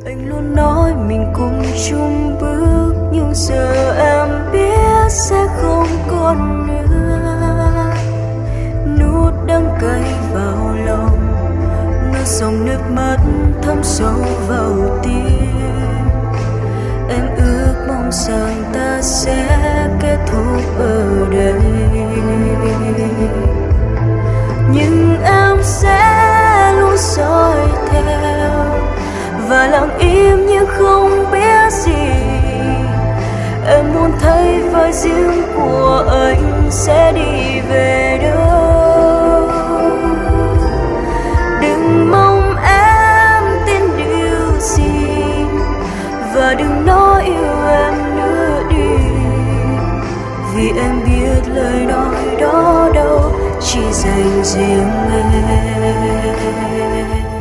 Anh luôn nói mình cùng chung bước, nhưng giờ em biết sẽ không còn nữa. Nút đắng cay vào lòng, nước dòng nước mắt thấm sâu vào tim. Em ước mong rằng ta sẽ kết thúc ở đây, nhưng em sẽ luôn dõi theo và lặng im như không biết gì. Em muốn thấy vai riêng của anh sẽ đi về đâu. Đừng mong em tin điều gì và đừng nói yêu em nữa đi, vì em biết lời nói đó đâu chỉ dành riêng em.